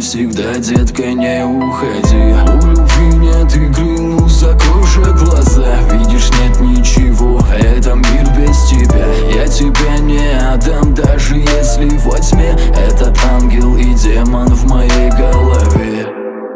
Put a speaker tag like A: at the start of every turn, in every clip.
A: навсегда, детка, не уходи. У любви нет игры, ну закрой же глаза. Видишь, нет ничего, это мир без тебя. Я тебя не отдам, даже если во тьме этот ангел и демон в моей голове.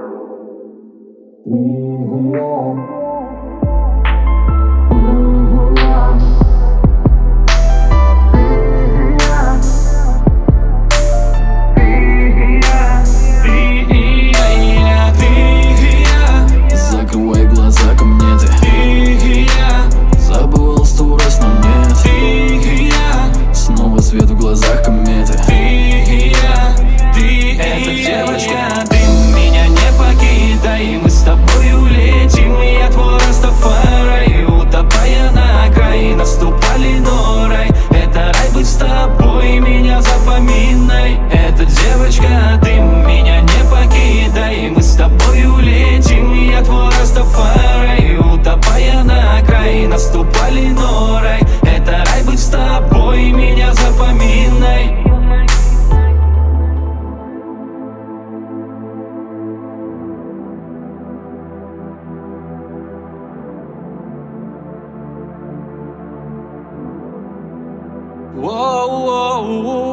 A: Закрывай глаза, ко мне ты. Забывал 100 раз, но нет. Снова свет в глазах кометы.
B: Эта девочка, ты меня не покидай. Мы с тобой улетим, и я твой Растафари. Утопая на окраине, наступали, но рай. Это рай быть с тобой, меня запоминай. Эта девочка, ты меня не покидай. Мы с тобой улетим, и я твой Растафари. Утопая на окраине, наступали, но рай. Это рай быть с тобой, меня запоминай. Воу-воу-воу.